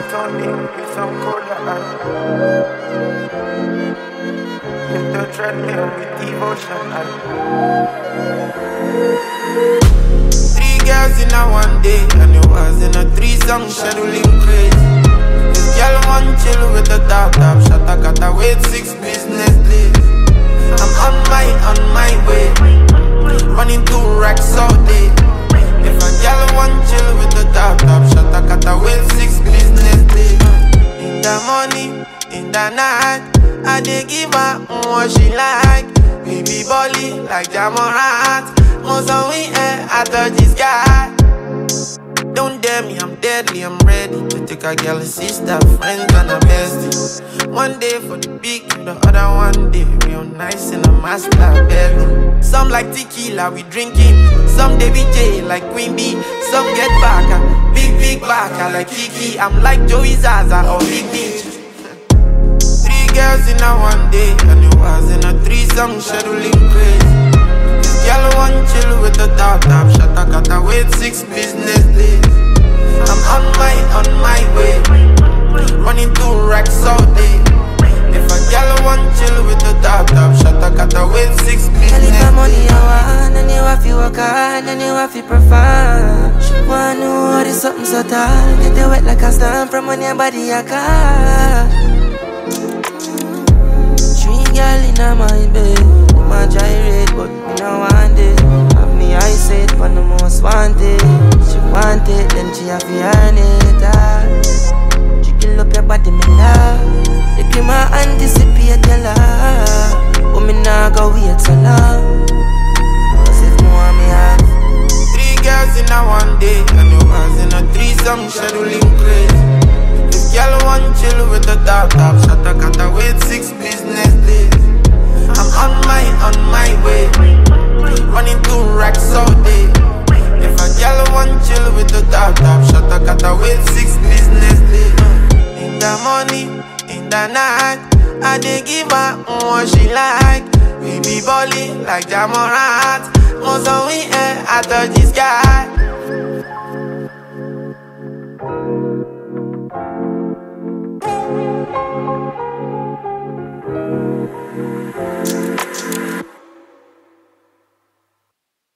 Tony with some cola hit the treadmill with devotion. Three girls in a one day, and it was in a threesome scheduling crazy. This girl want chill with the top, shut gotta wait 6 business days. I'm on my way, running 2 racks all day. If a girl want chill with the top, shut gotta wait 6 business days. In the morning, in the night, I dey give her what she like. Baby Bolly like Jamorant, most of we I touch this guy. Don't dare me, I'm deadly, I'm ready to take a girl, a sister, friends and a bestie. One day for the big, the other one day real nice in a master bedroom. Some like tequila, we drinking. Some they BJ like Queen Bee. Some get baka, big baka like Kiki. I'm like Joey Zaza or Big Beach. 3 girls in a one day, and it was in a threesome scheduling crazy. This girl want chill with the top, shut I gotta wait 6 business days. I'm on my way, running 2 racks all day. If a girl want chill with the top, shut I gotta wait 6 business days. If the money I want, and you have to work hard, and you have to perform. She want to know it's something so tall. Get it wet like a storm from on your body I car. 3 girl in a my bed, my gyrate, but me no want it. Have me I said for the most wanted. She want it, then she have to earn it. Jiggle up your body, me love. You give my anticipate your love, but me nah go wait so long. Cause if no one me have 3 girls in a one day, and it was in a threesome scheduling crazy. This girl want chill with the top, shut I gotta wait 6 business days. I'm on my way, running 2 racks all day. If a girl want chill with the top, shut I gotta wait 6 business days. In the morning, in the night, I dey give her what she like. Baby Bolly like Jamorant, most of we I touch this guy.